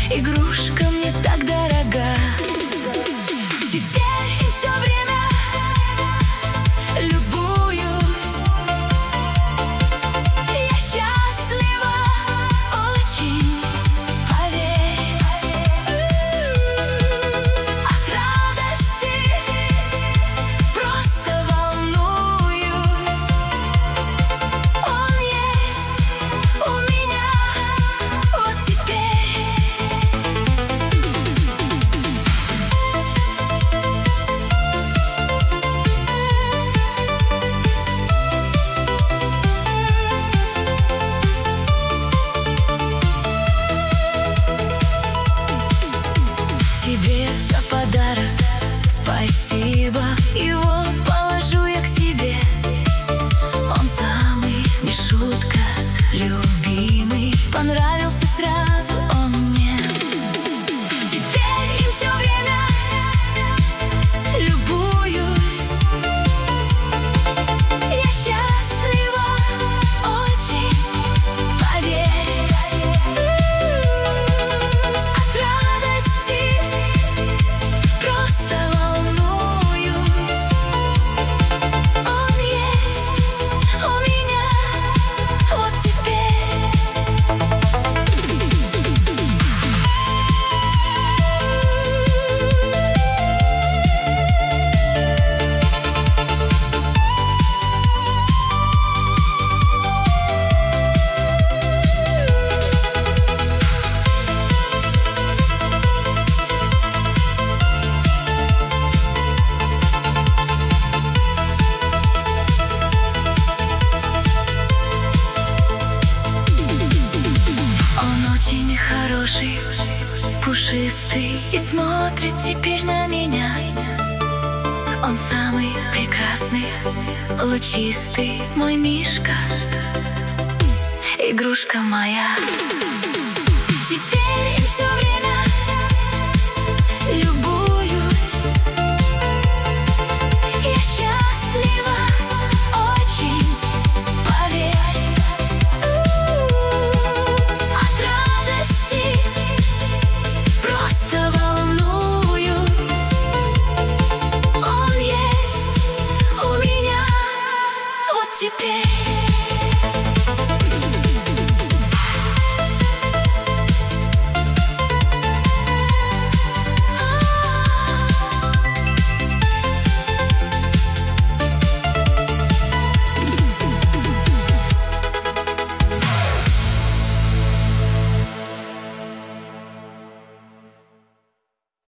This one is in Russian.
игрушка мне так дорога. Теперь и все время любуюсь. Я счастлива очень, поверь. От радости просто волнуюсь. Он есть у меня вот теперь. Тебе за подарок спасибо, его положу я к себе. Он самый, не шутка, любимый, понравился сразу он мне. Теперь им все время любуюсь. Я счастлива очень, поверь. От радости просто волнуюсь. Он есть у меня вот теперь. Он очень хороший, пушистый и смотрит теперь на меня. Он самый прекрасный, лучистый, мой мишка, игрушка моя. Теперь все время любуюсь. Я счастлива очень, поверь. От радости просто волнуюсь. Он есть у меня вот теперь.